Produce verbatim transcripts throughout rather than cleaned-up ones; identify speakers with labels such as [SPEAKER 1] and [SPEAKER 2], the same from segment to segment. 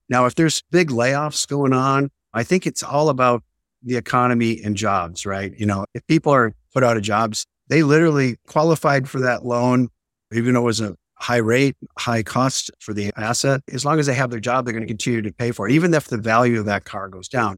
[SPEAKER 1] Now, if there's big layoffs going on, I think it's all about the economy and jobs, right? You know, if people are put out of jobs, they literally qualified for that loan, even though it was a high rate, high cost for the asset. As long as they have their job, they're going to continue to pay for it, even if the value of that car goes down.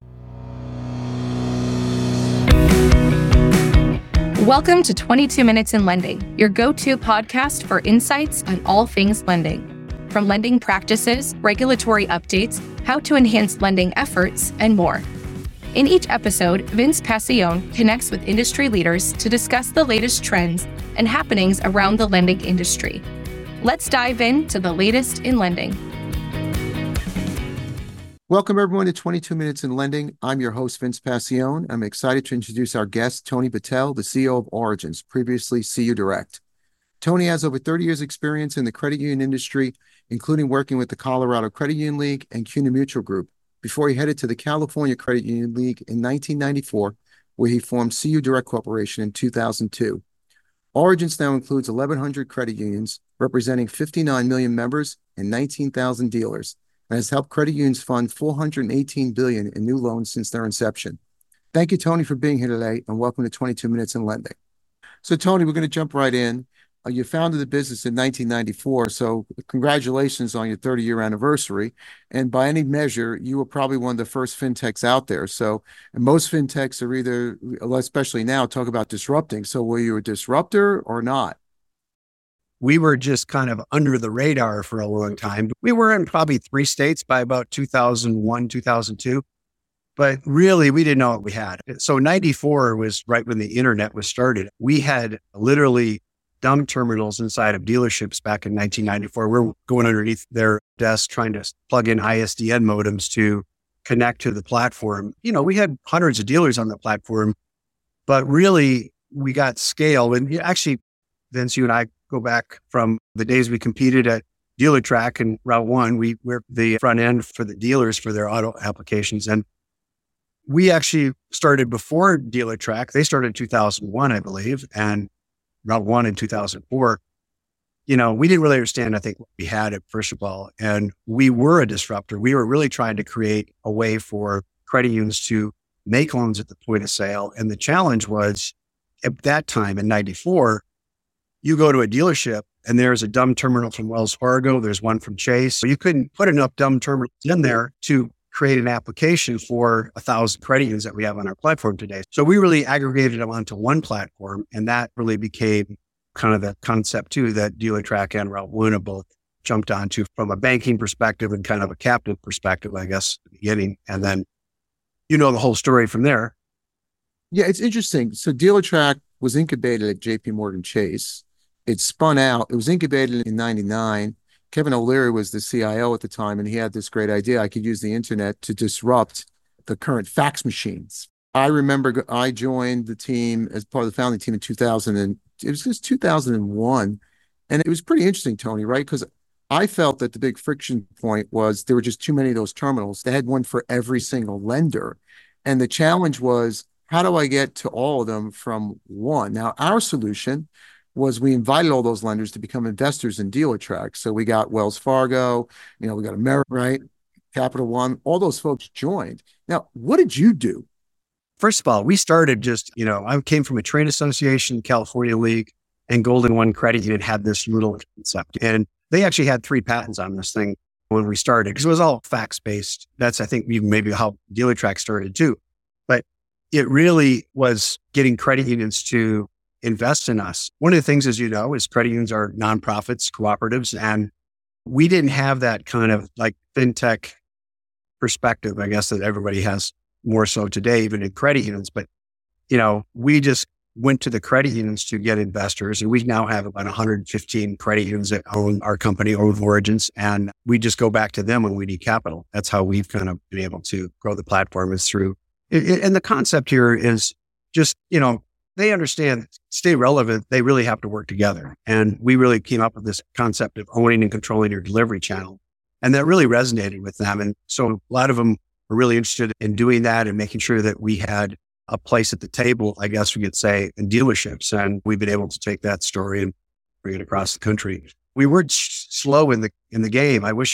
[SPEAKER 2] Welcome to twenty-two Minutes in Lending, your go-to podcast for insights on all things lending. From lending practices, regulatory updates, how to enhance lending efforts, and more. In each episode, Vince Passione connects with industry leaders to discuss the latest trends and happenings around the lending industry. Let's dive into the latest in lending.
[SPEAKER 3] Welcome, everyone, to twenty-two Minutes in Lending. I'm your host, Vince Passione. I'm excited to introduce our guest, Tony Patel, the C E O of Origence, previously C U Direct. Tony has over thirty years experience in the credit union industry, including working with the Colorado Credit Union League and CUNA Mutual Group, before he headed to the California Credit Union League in nineteen ninety-four, where he formed C U Direct Corporation in two thousand two. Origence now includes eleven hundred credit unions, representing fifty-nine million members and nineteen thousand dealers, and has helped credit unions fund four hundred eighteen billion dollars in new loans since their inception. Thank you, Tony, for being here today, and welcome to twenty-two Minutes in Lending. So, Tony, we're going to jump right in. Uh, you founded the business in nineteen ninety-four, so congratulations on your thirty-year anniversary. And by any measure, you were probably one of the first fintechs out there. So and most fintechs are either, especially now, talk about disrupting. So were you a disruptor or not?
[SPEAKER 1] We were just kind of under the radar for a long time. We were in probably three states by about two thousand one, two thousand two. But really, we didn't know what we had. So ninety-four was right when the internet was started. We had literally dumb terminals inside of dealerships back in nineteen ninety-four. We're going underneath their desks trying to plug in I S D N modems to connect to the platform. You know, we had hundreds of dealers on the platform, but really we got scale. And actually, Vince, you and I go back from the days we competed at Dealertrack and Route One. We were the front end for the dealers for their auto applications. And we actually started before Dealertrack. They started in two thousand one, I believe, and Route One in two thousand four. You know, we didn't really understand, I think, what we had, first of all. And we were a disruptor. We were really trying to create a way for credit unions to make loans at the point of sale. And the challenge was, at that time in ninety-four, you go to a dealership and there's a dumb terminal from Wells Fargo. There's one from Chase. So you couldn't put enough dumb terminals in there to create an application for a thousand credit unions that we have on our platform today. So we really aggregated them onto one platform, and that really became kind of the concept too that Dealertrack and Route One have both jumped onto from a banking perspective and kind of a captive perspective, I guess, at the beginning. And then, you know, the whole story from there.
[SPEAKER 3] Yeah, it's interesting. So Dealertrack was incubated at J P Morgan Chase. It spun out. It was incubated in ninety-nine. Kevin O'Leary was the C I O at the time, and he had this great idea. I could use the internet to disrupt the current fax machines. I remember I joined the team as part of the founding team in two thousand, and it was just two thousand one. And it was pretty interesting, Tony, right? Because I felt that the big friction point was there were just too many of those terminals. They had one for every single lender. And the challenge was, how do I get to all of them from one? Now, our solution was we invited all those lenders to become investors in Dealertrack. So we got Wells Fargo, you know, we got America, right? Capital One, all those folks joined. Now, what did you do?
[SPEAKER 1] First of all, we started just, you know, I came from a trade association, California League, and Golden One Credit Union had this little concept. And they actually had three patents on this thing when we started, because it was all fax-based. That's, I think, even maybe how Dealertrack started too. But it really was getting credit unions to invest in us. One of the things, as you know, is credit unions are nonprofits, cooperatives, and we didn't have that kind of like fintech perspective, I guess, that everybody has more so today, even in credit unions. But, you know, we just went to the credit unions to get investors, and we now have about one hundred fifteen credit unions that own our company, own Origence, and we just go back to them when we need capital. That's how we've kind of been able to grow the platform, is through, and the concept here is just, you know, they understand, stay relevant, they really have to work together. And we really came up with this concept of owning and controlling your delivery channel. And that really resonated with them. And so a lot of them were really interested in doing that and making sure that we had a place at the table, I guess we could say, in dealerships. And we've been able to take that story and bring it across the country. We were slow in the in the game. I wish I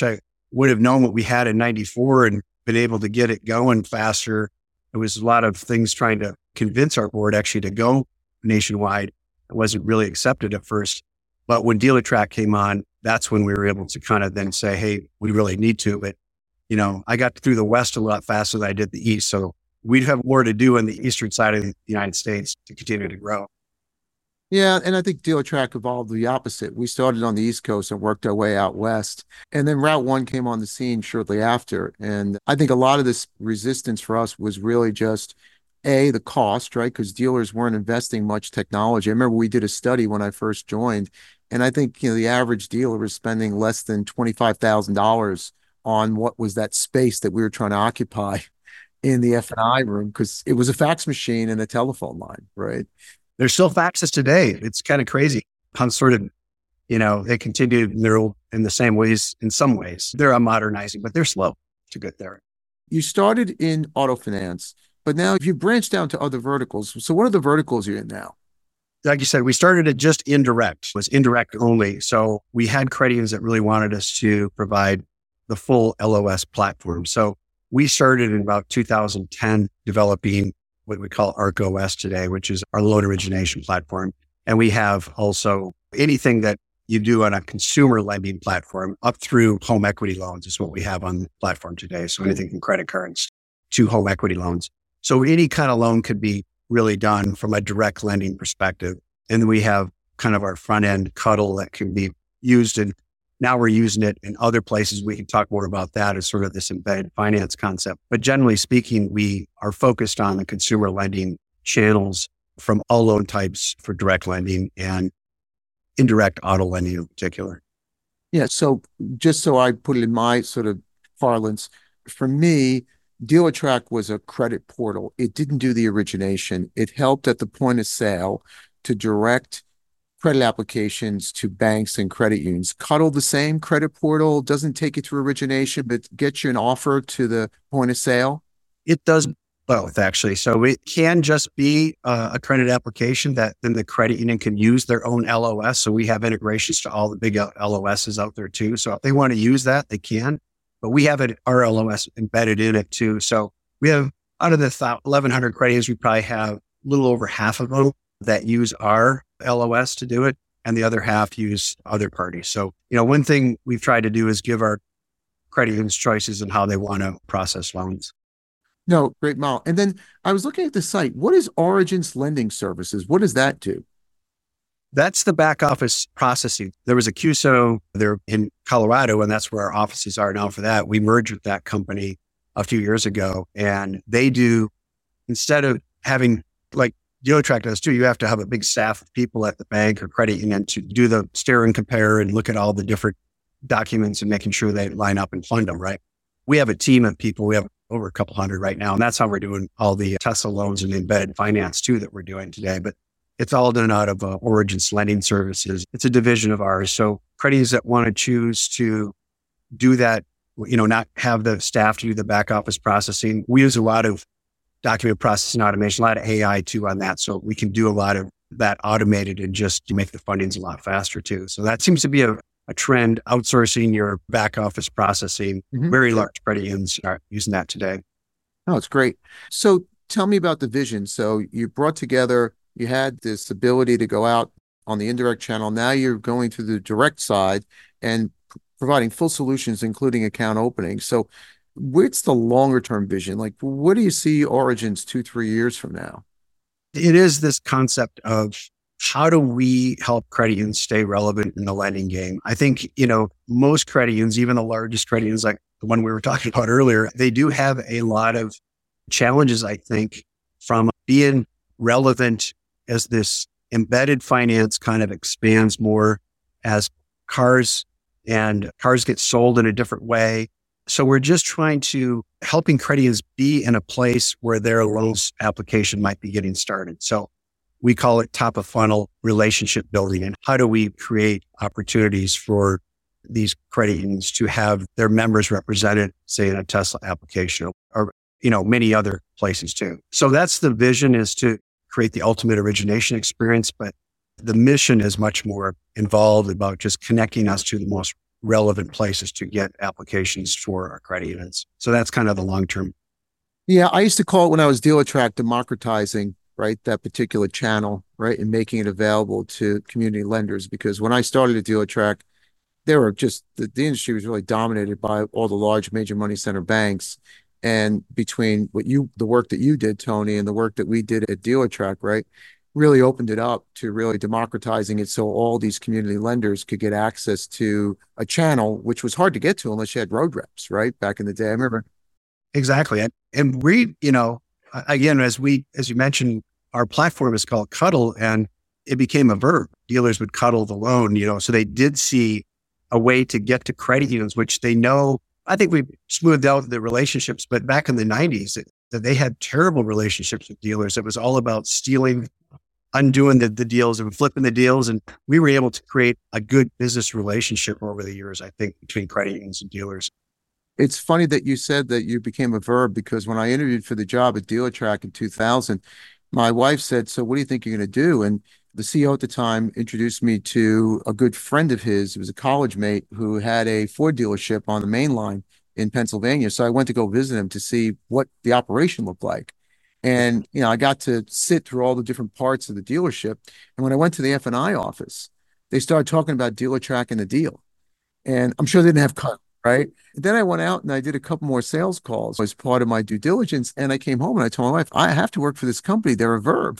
[SPEAKER 1] would have known what we had in ninety-four and been able to get it going faster. It was a lot of things trying to convince our board actually to go nationwide. It wasn't really accepted at first. But when Dealertrack came on, that's when we were able to kind of then say, hey, we really need to. But, you know, I got through the West a lot faster than I did the East. So we'd have more to do on the eastern side of the United States to continue to grow.
[SPEAKER 3] Yeah, and I think Dealertrack evolved the opposite. We started on the East Coast and worked our way out west. And then Route One came on the scene shortly after. And I think a lot of this resistance for us was really just, A, the cost, right? Because dealers weren't investing much technology. I remember we did a study when I first joined, and I think, you know, the average dealer was spending less than twenty-five thousand dollars on what was that space that we were trying to occupy in the F and I room, because it was a fax machine and a telephone line, right?
[SPEAKER 1] There's still faxes today. It's kind of crazy how sort of, you know, they continue in their old, in the same ways, in some ways. They're modernizing, but they're slow to get there.
[SPEAKER 3] You started in auto finance, but now you've branched down to other verticals. So what are the verticals you're in now?
[SPEAKER 1] Like you said, we started it just indirect, it was indirect only. So we had credit unions that really wanted us to provide the full L O S platform. So we started in about two thousand ten developing what we call ArcOS today, which is our loan origination platform. And we have also anything that you do on a consumer lending platform up through home equity loans is what we have on the platform today. So anything from credit cards to home equity loans. So any kind of loan could be really done from a direct lending perspective. And then we have kind of our front end Cuddle that can be used, and now we're using it in other places. We can talk more about that as sort of this embedded finance concept. But generally speaking, we are focused on the consumer lending channels from all loan types for direct lending and indirect auto lending in particular.
[SPEAKER 3] Yeah. So just so I put it in my sort of parlance, for me, Dealertrack was a credit portal. It didn't do the origination. It helped at the point of sale to direct credit applications to banks and credit unions. Cuddle, the same credit portal, doesn't take you to origination, but gets you an offer to the point of sale.
[SPEAKER 1] It does both, actually. So it can just be uh, a credit application that then the credit union can use their own L O S. So we have integrations to all the big L O Ss out there too. So if they want to use that, they can. But we have it, our L O S embedded in it too. So we have, out of the eleven hundred credit unions, we probably have a little over half of them that use our L O S to do it, and the other half use other parties. So, you know, one thing we've tried to do is give our credit unions choices in how they want to process loans.
[SPEAKER 3] No, great, Mal. And then I was looking at the site. What is Origence Lending Services? What does that do?
[SPEAKER 1] That's the back office processing. There was a Q S O there in Colorado, and that's where our offices are now for that. We merged with that company a few years ago, and they do, instead of having, like Dealertrack does too, you have to have a big staff of people at the bank or credit union to do the stare and compare and look at all the different documents and making sure they line up and fund them, right? We have a team of people. We have over a couple hundred right now, and that's how we're doing all the Tesla loans and the embedded finance too that we're doing today. But it's all done out of uh, Origence Lending Services. It's a division of ours. So creditors that want to choose to do that, you know, not have the staff to do the back office processing. We use a lot of document processing automation, a lot of A I too on that. So we can do a lot of that automated and just make the fundings a lot faster too. So that seems to be a, a trend, outsourcing your back office processing. Mm-hmm. Very large credit unions are using that today.
[SPEAKER 3] Oh, it's great. So tell me about the vision. So you brought together, you had this ability to go out on the indirect channel. Now you're going to the direct side and p- providing full solutions, including account opening. So what's the longer term vision? Like, what do you see Origence two, three years from now?
[SPEAKER 1] It is this concept of how do we help credit unions stay relevant in the lending game? I think, you know, most credit unions, even the largest credit unions, like the one we were talking about earlier, they do have a lot of challenges, I think, from being relevant as this embedded finance kind of expands more as cars and cars get sold in a different way. So we're just trying to helping credit unions be in a place where their loans application might be getting started. So we call it top of funnel relationship building. And how do we create opportunities for these credit unions to have their members represented, say in a Tesla application or, you know, many other places too. So that's the vision, is to create the ultimate origination experience. But the mission is much more involved about just connecting us to the most relevant places to get applications for our credit unions. So that's kind of the long term.
[SPEAKER 3] Yeah, I used to call it when I was Dealertrack democratizing, right, that particular channel, right, and making it available to community lenders. Because when I started at Dealertrack, there were just the, the industry was really dominated by all the large major money center banks. And between what you, the work that you did, Tony, and the work that we did at Dealertrack, right, really opened it up to really democratizing it so all these community lenders could get access to a channel, which was hard to get to unless you had road reps, right? Back in the day. I remember.
[SPEAKER 1] Exactly. And, and we, you know, again, as we, as you mentioned, our platform is called Cuddle, and it became a verb. Dealers would cuddle the loan, you know, so they did see a way to get to credit unions, which they know, I think we've smoothed out the relationships, but back in the nineties, it, they had terrible relationships with dealers. It was all about stealing, undoing the, the deals and flipping the deals. And we were able to create a good business relationship over the years, I think, between credit unions and dealers.
[SPEAKER 3] It's funny that you said that you became a verb, because when I interviewed for the job at Dealertrack in two thousand, my wife said, "So what do you think you're going to do?" And the C E O at the time introduced me to a good friend of his. It was a college mate who had a Ford dealership on the main line in Pennsylvania. So I went to go visit him to see what the operation looked like. And, you know, I got to sit through all the different parts of the dealership. And when I went to the F and I office, they started talking about Dealertrack and the deal. And I'm sure they didn't have cut, right? Then I went out and I did a couple more sales calls as part of my due diligence. And I came home and I told my wife, I have to work for this company. They're a verb.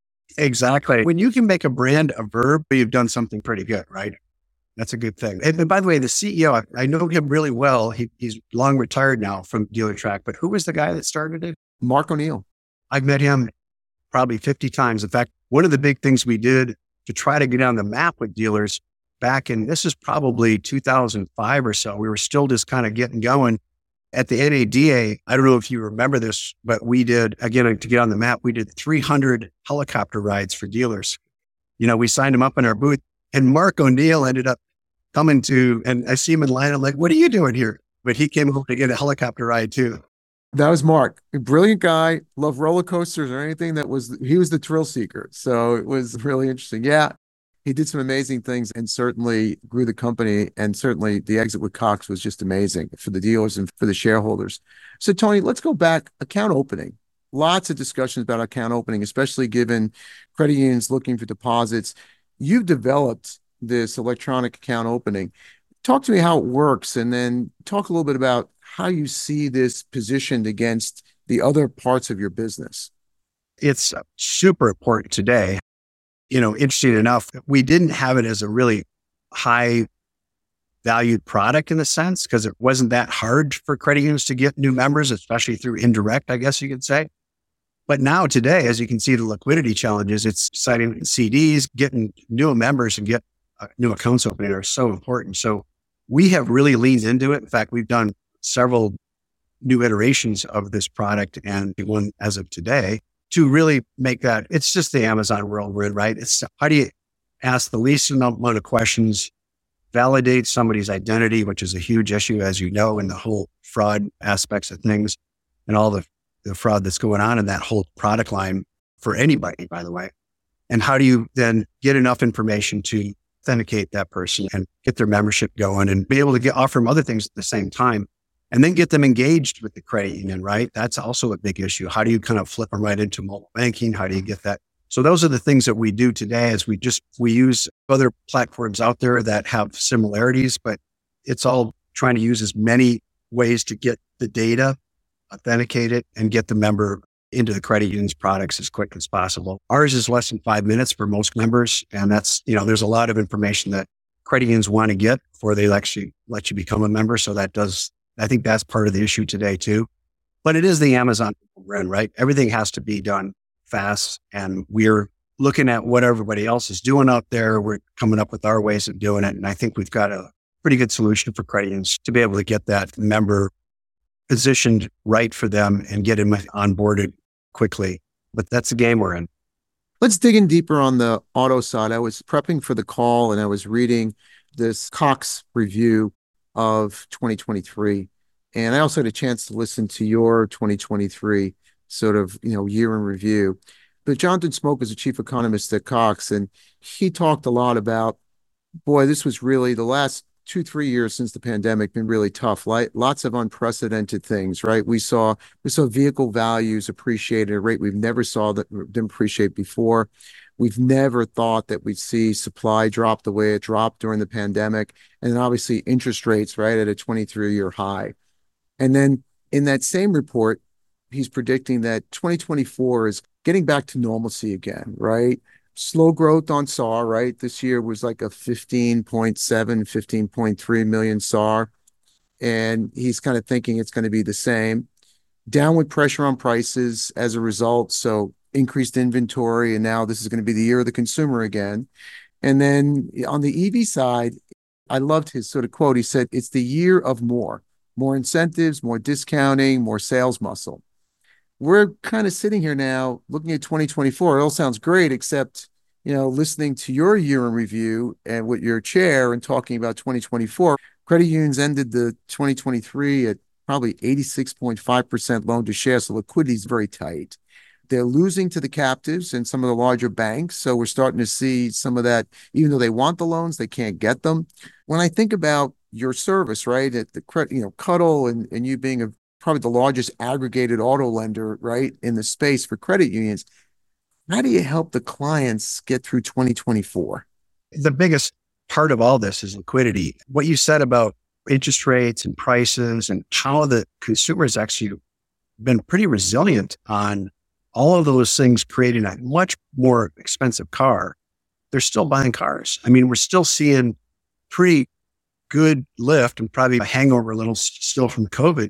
[SPEAKER 1] Exactly. When you can make a brand a verb, you've done something pretty good, right? That's a good thing. And, and by the way, the C E O, I, I know him really well. He, he's long retired now from Dealertrack, but who was the guy that started it?
[SPEAKER 3] Mark O'Neill.
[SPEAKER 1] I've met him probably fifty times. In fact, one of the big things we did to try to get on the map with dealers back in, this is probably two thousand five or so, we were still just kind of getting going. At the N A D A, I don't know if you remember this, but we did, again, to get on the map, we did three hundred helicopter rides for dealers. You know, we signed them up in our booth, and Mark O'Neill ended up coming to, and I see him in line. I'm like, "What are you doing here?" But he came over to get a helicopter ride too.
[SPEAKER 3] That was Mark. A brilliant guy, loved roller coasters or anything that was, he was the thrill seeker. So it was really interesting. Yeah. He did some amazing things and certainly grew the company. And certainly the exit with Cox was just amazing for the dealers and for the shareholders. So Tony, let's go back. Account opening. Lots of discussions about account opening, especially given credit unions looking for deposits. You've developed this electronic account opening. Talk to me how it works, and then talk a little bit about how you see this positioned against the other parts of your business.
[SPEAKER 1] It's super important today. You know, interesting enough, we didn't have it as a really high valued product in a sense, because it wasn't that hard for credit unions to get new members, especially through indirect, I guess you could say. But now today, as you can see, the liquidity challenges, it's citing C Ds, getting new members and get uh, new accounts opening are so important. So we have really leaned into it. In fact, we've done several new iterations of this product, and one as of today, to really make that, it's just the Amazon world we're in, right? It's how do you ask the least amount of questions, validate somebody's identity, which is a huge issue, as you know, in the whole fraud aspects of things and all the, the fraud that's going on in that whole product line for anybody, by the way. And how do you then get enough information to authenticate that person and get their membership going and be able to get offer them other things at the same time, and then get them engaged with the credit union, right? That's also a big issue. How do you kind of flip them right into mobile banking? How do you get that? So those are the things that we do today, as we just, we use other platforms out there that have similarities, but it's all trying to use as many ways to get the data, authenticate it, and get the member into the credit union's products as quick as possible. Ours is less than five minutes for most members. And that's, you know, there's a lot of information that credit unions want to get before they actually let you become a member. So that does, I think that's part of the issue today too. But it is the Amazon brand, right? Everything has to be done fast. And we're looking at what everybody else is doing out there. We're coming up with our ways of doing it. And I think we've got a pretty good solution for credit unions to be able to get that member positioned right for them and get him onboarded quickly. But that's the game we're in.
[SPEAKER 3] Let's dig in deeper on the auto side. I was prepping for the call and I was reading this Cox review of twenty twenty-three. And I also had a chance to listen to your twenty twenty-three sort of, you know, year in review. But Jonathan Smoke is a chief economist at Cox, and he talked a lot about, boy, this was really the last two, three years since the pandemic been really tough. Like lots of unprecedented things, right? We saw we saw vehicle values appreciate at a rate we've never saw that them appreciate before. We've never thought that we'd see supply drop the way it dropped during the pandemic, and then obviously interest rates right at a twenty-three year high. And then in that same report, he's predicting that twenty twenty-four is getting back to normalcy again, right? Slow growth on S A R, right? This year was like a fifteen point seven, fifteen point three million S A R. And he's kind of thinking it's going to be the same. Downward pressure on prices as a result. So increased inventory. And now this is going to be the year of the consumer again. And then on the E V side, I loved his sort of quote. He said, it's the year of more, more incentives, more discounting, more sales muscle. We're kind of sitting here now looking at twenty twenty-four. It all sounds great, except, you know, listening to your year in review and with your chair and talking about twenty twenty-four, credit unions ended the twenty twenty-three at probably eighty-six point five percent loan to share. So liquidity is very tight. They're losing to the captives and some of the larger banks. So we're starting to see some of that, even though they want the loans, they can't get them. When I think about your service, right, at the credit, you know, Cuddle and, and you being a probably the largest aggregated auto lender, right, in the space for credit unions. How do you help the clients get through twenty twenty-four?
[SPEAKER 1] The biggest part of all this is liquidity. What you said about interest rates and prices and how the consumers actually been pretty resilient on all of those things, creating a much more expensive car. They're still buying cars. I mean, we're still seeing pretty good lift and probably a hangover a little still from COVID,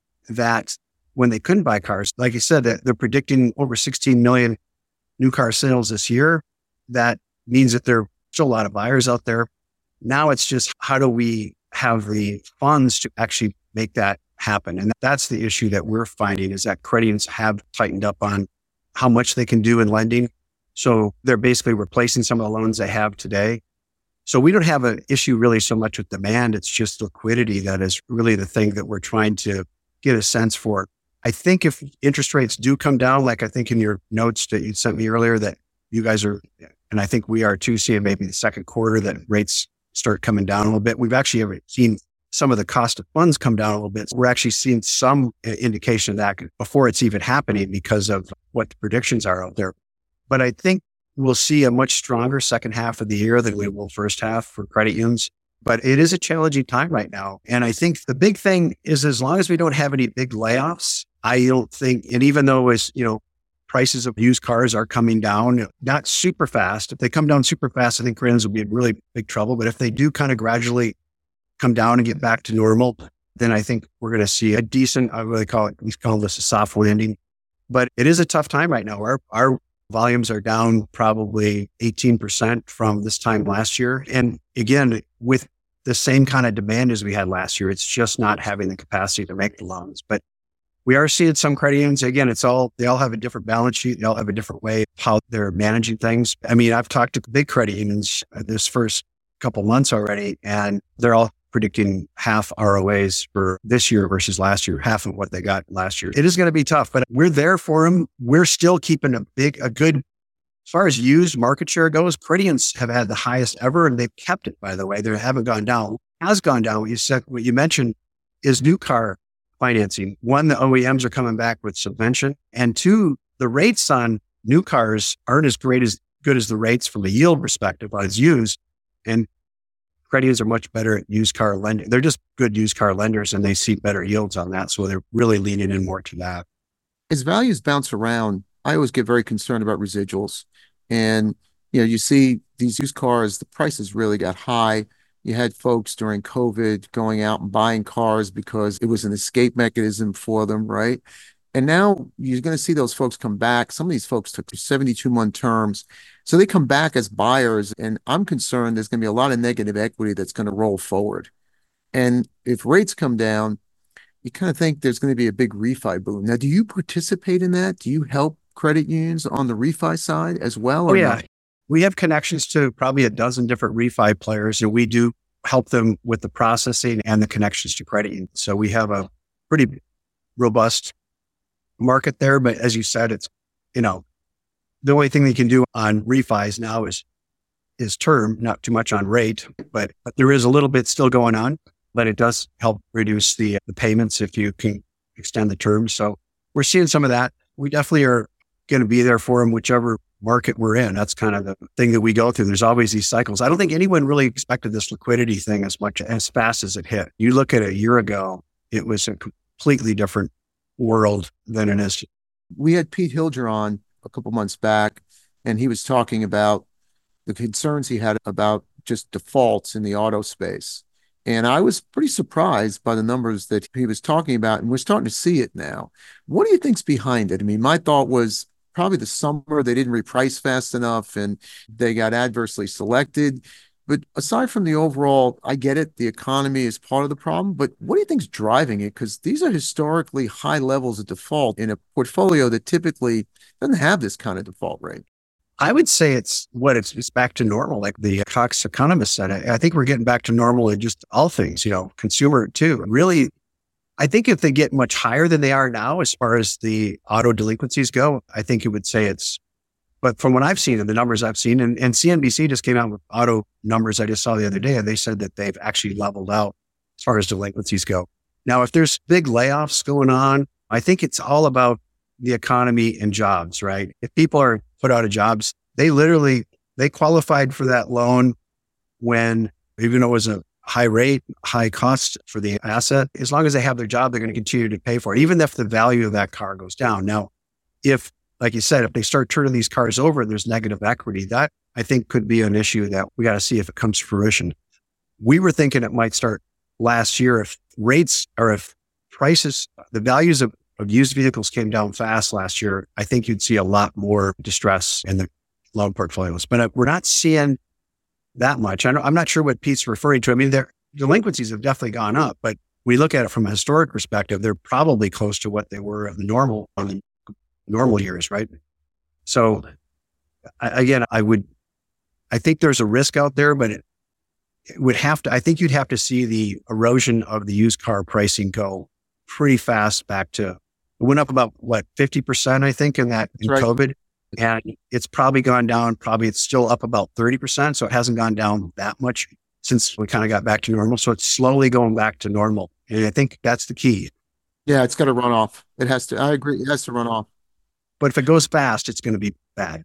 [SPEAKER 1] that when they couldn't buy cars, like I said, that they're predicting over sixteen million new car sales this year. That means that there are still a lot of buyers out there. Now it's just, how do we have the funds to actually make that happen? And that's the issue that we're finding, is that credit unions have tightened up on how much they can do in lending. So they're basically replacing some of the loans they have today. So we don't have an issue really so much with demand. It's just liquidity that is really the thing that we're trying to get a sense for. I think if interest rates do come down, like I think in your notes that you sent me earlier, that you guys are, and I think we are too, seeing maybe the second quarter that rates start coming down a little bit. We've actually seen some of the cost of funds come down a little bit. We're actually seeing some indication of that before it's even happening because of what the predictions are out there. But I think we'll see a much stronger second half of the year than we will first half for credit unions. But it is a challenging time right now. And I think the big thing is, as long as we don't have any big layoffs, I don't think, and even though as you know, prices of used cars are coming down, not super fast. If they come down super fast, I think credit unions will be in really big trouble. But if they do kind of gradually come down and get back to normal, then I think we're going to see a decent, I really call it, we call this a soft landing. But it is a tough time right now. Our, our volumes are down probably eighteen percent from this time last year. And again, with the same kind of demand as we had last year, it's just not having the capacity to make the loans. But we are seeing some credit unions. Again, it's all, they all have a different balance sheet. They all have a different way of how they're managing things. I mean, I've talked to big credit unions this first couple months already, and they're all predicting half R O As for this year versus last year, half of what they got last year. It is going to be tough, but we're there for them. We're still keeping a big, a good, as far as used market share goes, credit unions have had the highest ever, and they've kept it, by the way. They haven't gone down. What has gone down, what you said, what you mentioned, is new car financing. One, the O E Ms are coming back with subvention, and two, the rates on new cars aren't as great as good as the rates from a yield perspective on used. And credit unions are much better at used car lending. They're just good used car lenders, and they see better yields on that. So they're really leaning in more to that.
[SPEAKER 3] As values bounce around, I always get very concerned about residuals. And, you know, you see these used cars, the prices really got high. You had folks during COVID going out and buying cars because it was an escape mechanism for them, right? And now you're going to see those folks come back. Some of these folks took seventy-two month terms. So they come back as buyers. And I'm concerned there's going to be a lot of negative equity that's going to roll forward. And if rates come down, you kind of think there's going to be a big refi boom. Now, do you participate in that? Do you help credit unions on the refi side as well?
[SPEAKER 1] Oh, yeah. Not? We have connections to probably a dozen different refi players, and we do help them with the processing and the connections to credit unions. So we have a pretty robust market there. But as you said, it's, you know, the only thing they can do on refis now is is term, not too much on rate, but, but there is a little bit still going on, but it does help reduce the, the payments if you can extend the term. So we're seeing some of that. We definitely are going to be there for them, whichever market we're in. That's kind of the thing that we go through. There's always these cycles. I don't think anyone really expected this liquidity thing as much as fast as it hit. You look at a year ago, it was a completely different world than it is.
[SPEAKER 3] We had Pete Hilger on a couple months back, and he was talking about the concerns he had about just defaults in the auto space. And I was pretty surprised by the numbers that he was talking about, and we're starting to see it now. What do you think's behind it? I mean, my thought was probably the summer, they didn't reprice fast enough and they got adversely selected. But aside from the overall, I get it, the economy is part of the problem, but what do you think's driving it? Because these are historically high levels of default in a portfolio that typically doesn't have this kind of default rate.
[SPEAKER 1] I would say it's what it's, it's back to normal. Like the Cox economist said, I, I think we're getting back to normal in just all things, you know, consumer too. Really, I think if they get much higher than they are now, as far as the auto delinquencies go, I think it would say it's, but from what I've seen and the numbers I've seen, and, and C N B C just came out with auto numbers I just saw the other day, and they said that they've actually leveled out as far as delinquencies go. Now, if there's big layoffs going on, I think it's all about the economy and jobs, right? If people are put out of jobs, they literally, they qualified for that loan when, even though it was a high rate, high cost for the asset, as long as they have their job, they're going to continue to pay for it, even if the value of that car goes down. Now, if, like you said, if they start turning these cars over and there's negative equity, that I think could be an issue that we got to see if it comes to fruition. We were thinking it might start last year if rates or if prices, the values of of used vehicles came down fast last year. I think you'd see a lot more distress in the loan portfolios, but uh, we're not seeing that much. I don't, I'm not sure what Pete's referring to. I mean, their delinquencies have definitely gone up, but we look at it from a historic perspective, they're probably close to what they were of the normal, on the normal years, right? So I, again, I would, I think there's a risk out there, but it, it would have to, I think you'd have to see the erosion of the used car pricing go pretty fast back to, it went up about what, fifty percent, I think, in that in
[SPEAKER 3] right.
[SPEAKER 1] COVID. And it's probably gone down, probably it's still up about thirty percent. So it hasn't gone down that much since we kind of got back to normal. So it's slowly going back to normal. And I think that's the key.
[SPEAKER 3] Yeah, it's got to run off. It has to, I agree, it has to run off.
[SPEAKER 1] But if it goes fast, it's going to be bad.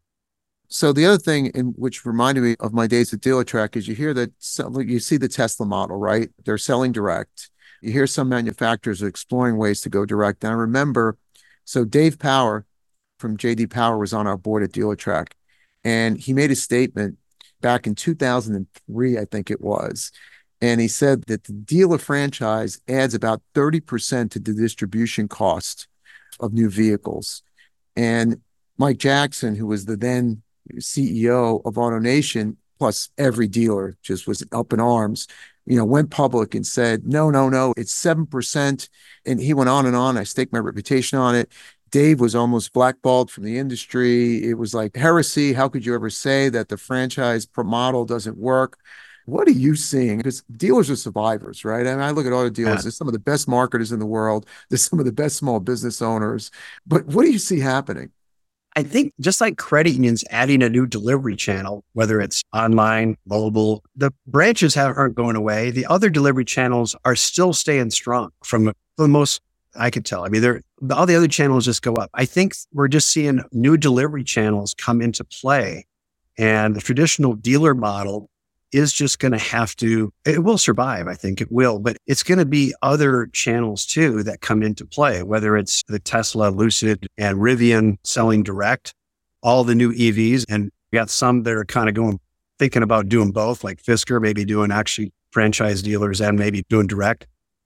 [SPEAKER 3] So the other thing, in which reminded me of my days at Dealertrack, is you hear that some, you see the Tesla model, right? They're selling direct. You hear some manufacturers are exploring ways to go direct. And I remember, so Dave Power from J D Power was on our board at Dealertrack, and he made a statement back in two thousand three, I think it was. And he said that the dealer franchise adds about thirty percent to the distribution cost of new vehicles. And Mike Jackson, who was the then C E O of AutoNation, plus every dealer just was up in arms, you know, went public and said, no, no, no, it's seven percent. And he went on and on. I staked my reputation on it. Dave was almost blackballed from the industry. It was like heresy. How could you ever say that the franchise model doesn't work? What are you seeing? Because dealers are survivors, right? I mean, I look at auto dealers, yeah. They're some of the best marketers in the world. They're some of the best small business owners. But what do you see happening?
[SPEAKER 1] I think just like credit unions adding a new delivery channel, whether it's online, mobile, the branches have, aren't going away. The other delivery channels are still staying strong from for the most I could tell. I mean, they're, all the other channels just go up. I think we're just seeing new delivery channels come into play, and the traditional dealer model is just going to have to, it will survive. I think it will, but it's going to be other channels too that come into play, whether it's the Tesla, Lucid, and Rivian selling direct, all the new E Vs. And we got some that are kind of going, thinking about doing both, like Fisker, maybe doing actually franchise dealers and maybe doing direct.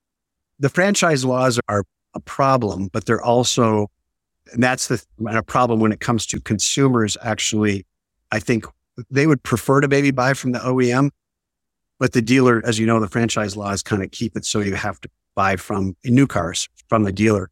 [SPEAKER 1] The franchise laws are a problem, but they're also, and that's the a problem when it comes to consumers actually, I think, they would prefer to maybe buy from the O E M, but the dealer, as you know, the franchise laws kind of keep it so you have to buy from new cars from the dealer.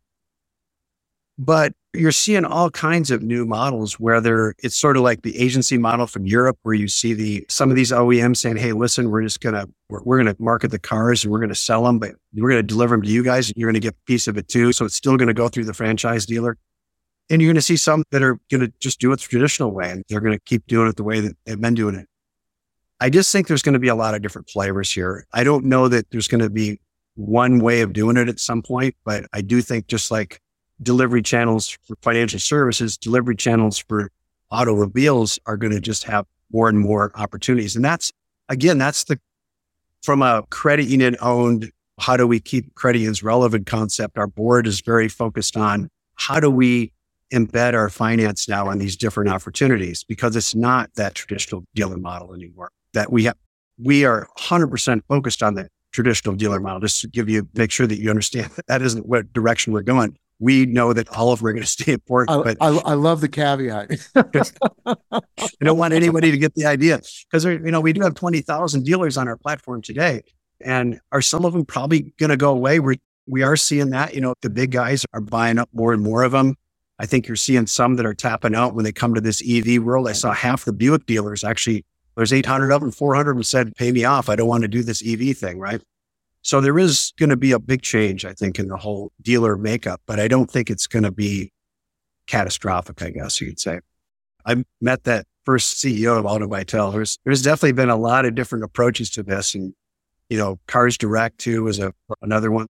[SPEAKER 1] But you're seeing all kinds of new models, whether it's sort of like the agency model from Europe, where you see the some of these O E Ms saying, "Hey, listen, we're just gonna we're, we're gonna market the cars and we're gonna sell them, but we're gonna deliver them to you guys, and you're gonna get a piece of it too." So it's still gonna go through the franchise dealer. And you're going to see some that are going to just do it the traditional way, and they're going to keep doing it the way that they've been doing it. I just think there's going to be a lot of different flavors here. I don't know that there's going to be one way of doing it at some point, but I do think just like delivery channels for financial services, delivery channels for automobiles are going to just have more and more opportunities. And that's, again, that's the, from a credit union owned, how do we keep credit unions relevant concept? Our board is very focused on how do we embed our finance now in these different opportunities, because it's not that traditional dealer model anymore. That we have, we are one hundred percent focused on the traditional dealer model. Just to give you, make sure that you understand that that isn't what direction we're going. We know that all of them are going to stay important.
[SPEAKER 3] I,
[SPEAKER 1] but
[SPEAKER 3] I, I love the caveat.
[SPEAKER 1] I don't want anybody to get the idea, because you know we do have twenty thousand dealers on our platform today, and are some of them probably going to go away? We we are seeing that. You know, the big guys are buying up more and more of them. I think you're seeing some that are tapping out when they come to this E V world. I saw half the Buick dealers actually. There's eight hundred of them, four hundred of them said, pay me off. I don't want to do this E V thing, right? So there is going to be a big change, I think, in the whole dealer makeup, but I don't think it's going to be catastrophic, I guess you could say. I met that first C E O of AutoVitel. There's, there's definitely been a lot of different approaches to this. And, you know, Cars Direct too was a, another one.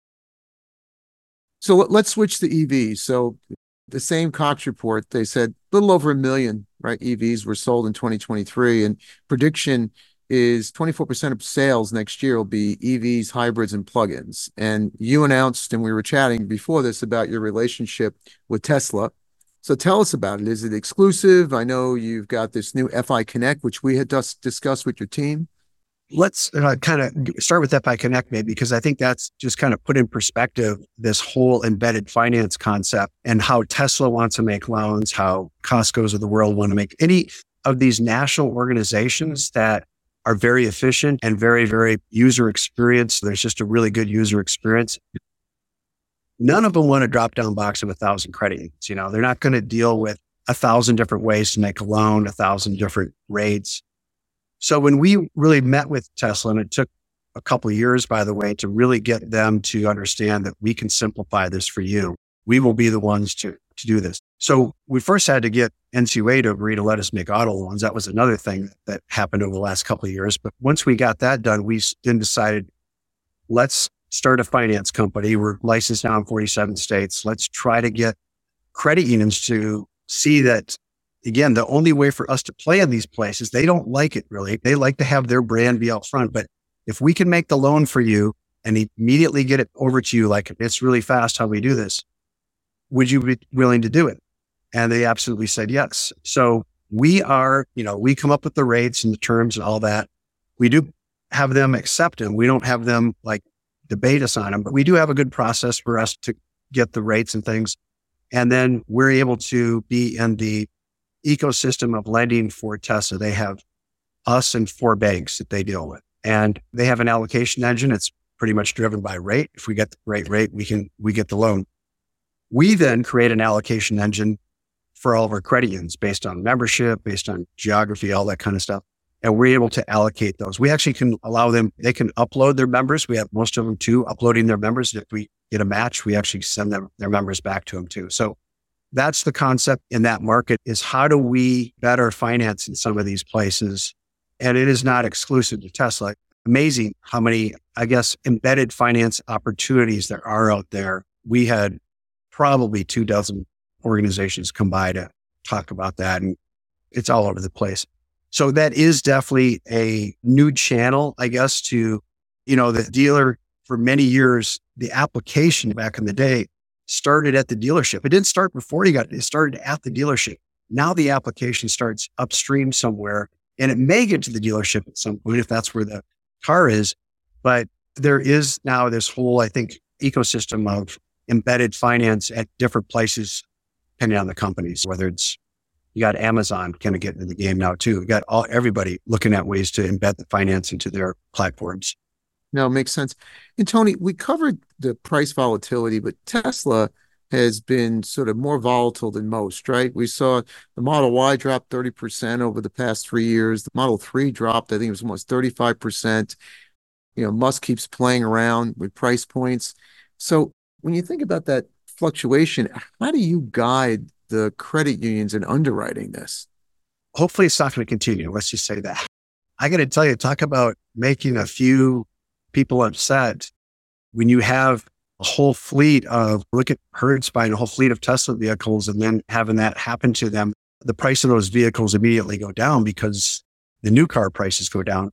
[SPEAKER 3] So let's switch to E Vs. So the same Cox report, they said a little over a million, right, E Vs were sold in twenty twenty-three, and prediction is twenty-four percent of sales next year will be E Vs, hybrids, and plugins. And you announced, and we were chatting before this about your relationship with Tesla. So tell us about it. Is it exclusive? I know you've got this new F I Connect, which we had just discussed with your team.
[SPEAKER 1] Let's uh, kind of start with F I Connect, maybe, because I think that's just kind of put in perspective this whole embedded finance concept and how Tesla wants to make loans, how Costco's of the world want to make any of these national organizations that are very efficient and very, very user experience. There's just a really good user experience. None of them want a drop-down box of a thousand credit unions. You know, they're not going to deal with a thousand different ways to make a loan, a thousand different rates. So when we really met with Tesla, and it took a couple of years, by the way, to really get them to understand that we can simplify this for you. We will be the ones to, to do this. So we first had to get N C U A to agree to let us make auto loans. That was another thing that happened over the last couple of years. But once we got that done, we then decided, let's start a finance company. We're licensed now in forty-seven states. Let's try to get credit unions to see that, again, the only way for us to play in these places, they don't like it really. They like to have their brand be out front. But if we can make the loan for you and immediately get it over to you, like it's really fast how we do this, would you be willing to do it? And they absolutely said yes. So we are, you know, we come up with the rates and the terms and all that. We do have them accept them. We don't have them like debate us on them, but we do have a good process for us to get the rates and things. And then we're able to be in the ecosystem of lending for Tesla. They have us and four banks that they deal with, and they have an allocation engine. It's pretty much driven by rate. If we get the right rate, we can, we get the loan. We then create an allocation engine for all of our credit unions based on membership, based on geography, all that kind of stuff. And we're able to allocate those. We actually can allow them, they can upload their members. We have most of them too, uploading their members. If we get a match, we actually send them their members back to them too. So that's the concept in that market, is how do we better finance in some of these places? And it is not exclusive to Tesla. Amazing how many, I guess, embedded finance opportunities there are out there. We had probably two dozen organizations come by to talk about that, and it's all over the place. So that is definitely a new channel, I guess, to, you know, the dealer for many years, the application back in the day started at the dealership. It didn't start before you got it. It started at the dealership. Now the application starts upstream somewhere, and it may get to the dealership at some point if that's where the car is. But there is now this whole, I think, ecosystem of embedded finance at different places, depending on the companies, whether it's, you got Amazon kind of getting in the game now too. You got all, everybody looking at ways to embed the finance into their platforms.
[SPEAKER 3] No, it makes sense. And Tony, we covered the price volatility, but Tesla has been sort of more volatile than most, right? We saw the Model Y drop thirty percent over the past three years. The Model three dropped, I think it was almost thirty-five percent. You know, Musk keeps playing around with price points. So when you think about that fluctuation, how do you guide the credit unions in underwriting this?
[SPEAKER 1] Hopefully it's not going to continue. Let's just say that. I got to tell you, talk about making a few people upset when you have a whole fleet of, look at Hertz buying a whole fleet of Tesla vehicles and then having that happen to them. The price of those vehicles immediately go down because the new car prices go down.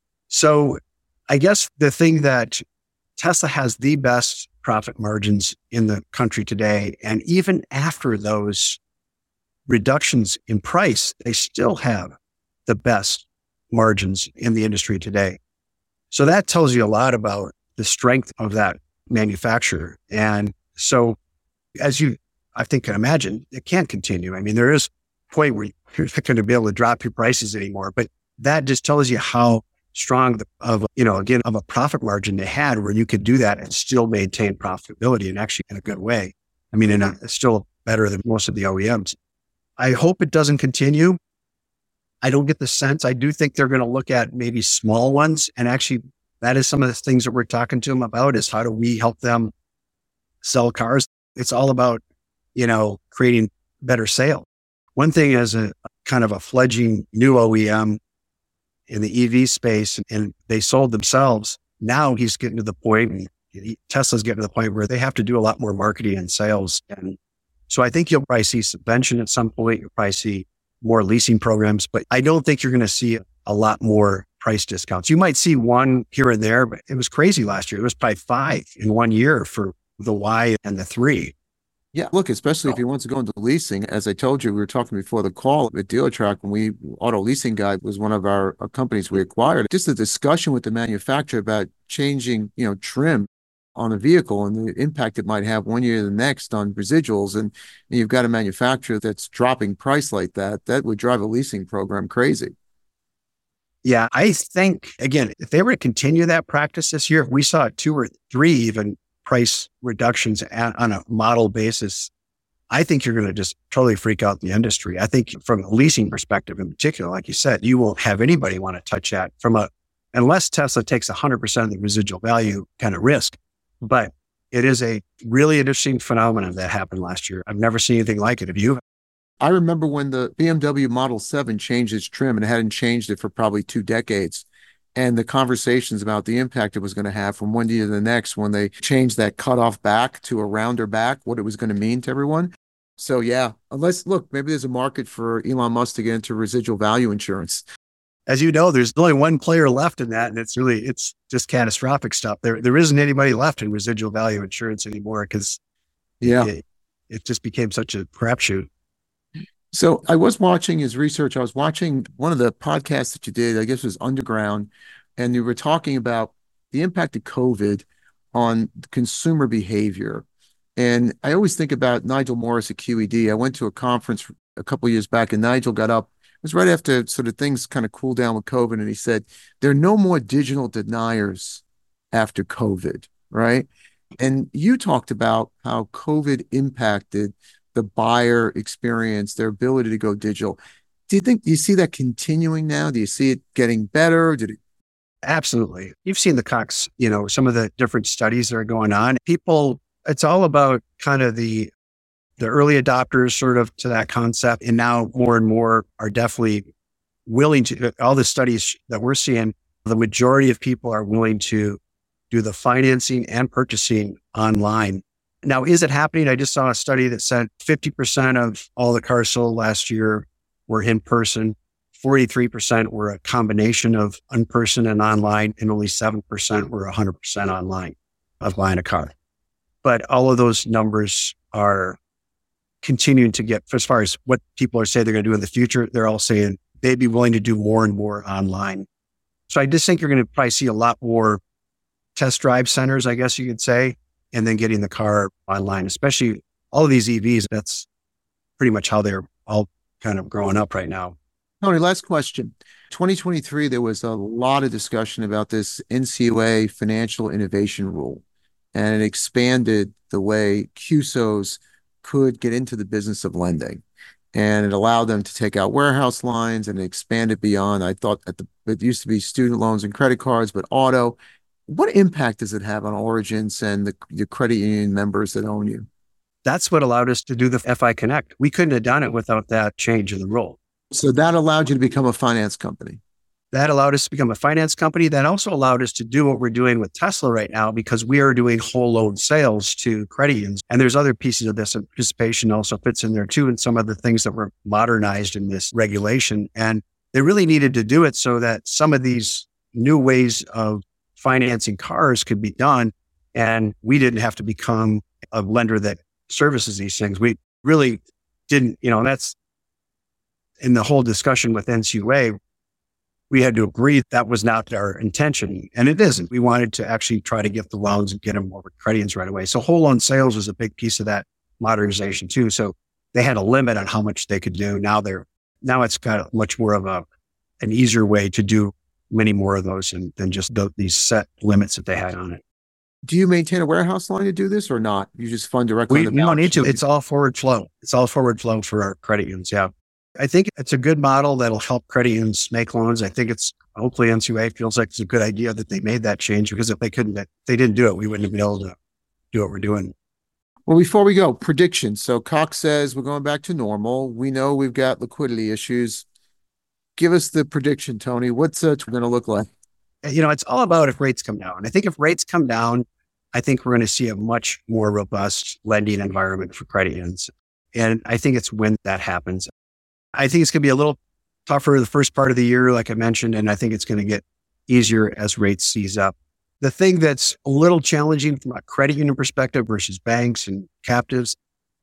[SPEAKER 1] So I guess the thing that Tesla has the best profit margins in the country today. And even after those reductions in price, they still have the best margins in the industry today. So that tells you a lot about the strength of that manufacturer. And so as you, I think, can imagine, it can't continue. I mean, there is a point where you're not going to be able to drop your prices anymore, but that just tells you how strong the, of, you know, again, of a profit margin they had where you could do that and still maintain profitability and actually in a good way. I mean, in a, it's still better than most of the O E Ms. I hope it doesn't continue. I don't get the sense. I do think they're going to look at maybe small ones. And actually, that is some of the things that we're talking to them about is how do we help them sell cars? It's all about, you know, creating better sales. One thing as a kind of a fledgling new O E M in the E V space, and they sold themselves. Now he's getting to the point, and he, Tesla's getting to the point where they have to do a lot more marketing and sales. And so I think you'll probably see subvention at some point. You'll probably see more leasing programs, but I don't think you're going to see a lot more price discounts. You might see one here and there, but it was crazy last year. It was probably five in one year for the Y and the three.
[SPEAKER 3] Yeah, look, especially if he wants to go into leasing. As I told you, we were talking before the call at Dealertrack when we, Auto Leasing Guide was one of our, our companies we acquired. Just a discussion with the manufacturer about changing, you know, trim on a vehicle and the impact it might have one year to the next on residuals. And, and you've got a manufacturer that's dropping price like that, that would drive a leasing program crazy.
[SPEAKER 1] Yeah, I think, again, if they were to continue that practice this year, if we saw two or three even price reductions at, on a model basis, I think you're going to just totally freak out the industry. I think from a leasing perspective in particular, like you said, you won't have anybody want to touch that from a, unless Tesla takes one hundred percent of the residual value kind of risk. But it is a really interesting phenomenon that happened last year. I've never seen anything like it. Have you?
[SPEAKER 3] I remember when the B M W Model seven changed its trim, and it hadn't changed it for probably two decades. And the conversations about the impact it was going to have from one year to the next when they changed that cutoff back to a rounder back, what it was going to mean to everyone. So yeah, unless, look, maybe there's a market for Elon Musk to get into residual value insurance.
[SPEAKER 1] As you know, there's only one player left in that, and it's really, it's just catastrophic stuff. There, there isn't anybody left in residual value insurance anymore because
[SPEAKER 3] yeah,
[SPEAKER 1] it, it just became such a crapshoot.
[SPEAKER 3] So I was watching his research. I was watching one of the podcasts that you did, I guess it was Underground, and you were talking about the impact of COVID on consumer behavior. And I always think about Nigel Morris at Q E D. I went to a conference a couple of years back, and Nigel got up. It was right after sort of things kind of cooled down with COVID, and he said, there are no more digital deniers after COVID, right? And you talked about how COVID impacted the buyer experience, their ability to go digital. Do you think, do you see that continuing now? Do you see it getting better? Did it?
[SPEAKER 1] Absolutely. You've seen the Cox, you know, some of the different studies that are going on. People, it's all about kind of the, the early adopters sort of to that concept. And now more and more are definitely willing to, all the studies that we're seeing, the majority of people are willing to do the financing and purchasing online. Now, is it happening? I just saw a study that said fifty percent of all the cars sold last year were in person, forty-three percent were a combination of in-person and online, and only seven percent were one hundred percent online of buying a car. But all of those numbers are continuing to get, as far as what people are saying they're going to do in the future, they're all saying they'd be willing to do more and more online. So I just think you're going to probably see a lot more test drive centers, I guess you could say, and then getting the car online, especially all of these E Vs. That's pretty much how they're all kind of growing up right now.
[SPEAKER 3] Tony, last question. twenty twenty-three, there was a lot of discussion about this N C U A financial innovation rule, and it expanded the way Q S Os could get into the business of lending. And it allowed them to take out warehouse lines and expand it beyond. I thought at the, it used to be student loans and credit cards, but auto. What impact does it have on Origins and the, the credit union members that own you?
[SPEAKER 1] That's what allowed us to do the F I Connect. We couldn't have done it without that change in the rule.
[SPEAKER 3] So that allowed you to become a finance company.
[SPEAKER 1] That allowed us to become a finance company. That also allowed us to do what we're doing with Tesla right now, because we are doing whole loan sales to credit unions. And there's other pieces of this. And participation also fits in there too, and some of the things that were modernized in this regulation. And they really needed to do it so that some of these new ways of financing cars could be done. And we didn't have to become a lender that services these things. We really didn't, you know, and that's in the whole discussion with N C U A. We had to agree that was not our intention, and it isn't. We wanted to actually try to get the loans and get them over to credit unions right away. So whole loan sales was a big piece of that modernization too. So they had a limit on how much they could do. Now they're, now it's got much more of a, an easier way to do many more of those than, than just the, these set limits that they had on it.
[SPEAKER 3] Do you maintain a warehouse line to do this or not? You just fund directly
[SPEAKER 1] We,
[SPEAKER 3] on the
[SPEAKER 1] we don't
[SPEAKER 3] balance
[SPEAKER 1] need to.
[SPEAKER 3] sheet?
[SPEAKER 1] It's all forward flow. It's all forward flow for our credit unions. Yeah. I think it's a good model that'll help credit unions make loans. I think it's, hopefully N C U A feels like it's a good idea that they made that change, because if they couldn't, if they didn't do it, we wouldn't have been able to do what we're doing.
[SPEAKER 3] Well, before we go, predictions. So Cox says we're going back to normal. We know we've got liquidity issues. Give us the prediction, Tony. What's it going to look like?
[SPEAKER 1] You know, it's all about if rates come down. I think if rates come down, I think we're going to see a much more robust lending environment for credit unions. And I think it's when that happens. I think it's going to be a little tougher the first part of the year, like I mentioned, and I think it's going to get easier as rates ease up. The thing that's a little challenging from a credit union perspective versus banks and captives,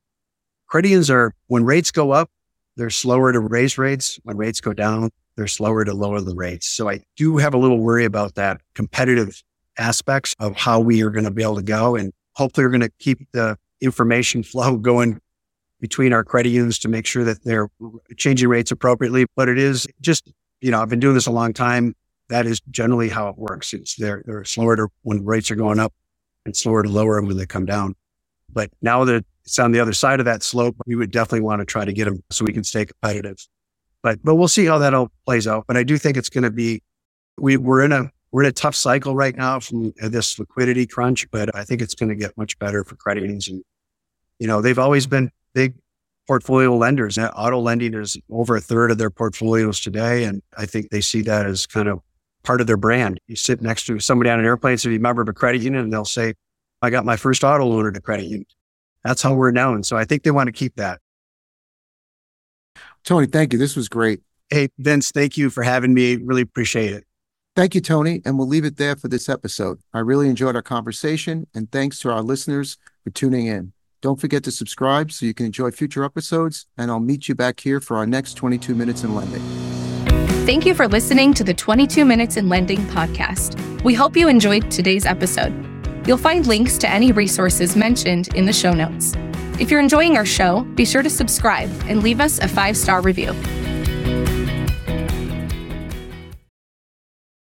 [SPEAKER 1] credit unions are, when rates go up, they're slower to raise rates. When rates go down, they're slower to lower the rates. So I do have a little worry about that competitive aspects of how we are going to be able to go. And hopefully we're going to keep the information flow going between our credit unions to make sure that they're changing rates appropriately. But it is just, you know, I've been doing this a long time. That is generally how it works. It's they're, they're slower to when rates are going up and slower to lower them when they come down. But now that it's on the other side of that slope, we would definitely want to try to get them so we can stay competitive. But but we'll see how that all plays out. But I do think it's going to be, we, we're in a we're in a tough cycle right now from this liquidity crunch, but I think it's going to get much better for credit unions. And, you know, they've always been big portfolio lenders. Auto lending is over a third of their portfolios today. And I think they see that as kind of part of their brand. You sit next to somebody on an airplane, so you member of a credit union, and they'll say, I got my first auto loan at a credit union. That's how we're known. So I think they want to keep that.
[SPEAKER 3] Tony, thank you. This was great.
[SPEAKER 1] Hey, Vince, thank you for having me. Really appreciate it.
[SPEAKER 3] Thank you, Tony. And we'll leave it there for this episode. I really enjoyed our conversation, and thanks to our listeners for tuning in. Don't forget to subscribe so you can enjoy future episodes, and I'll meet you back here for our next twenty-two minutes in Lending.
[SPEAKER 2] Thank you for listening to the twenty-two minutes in Lending podcast. We hope you enjoyed today's episode. You'll find links to any resources mentioned in the show notes. If you're enjoying our show, be sure to subscribe and leave us a five-star review.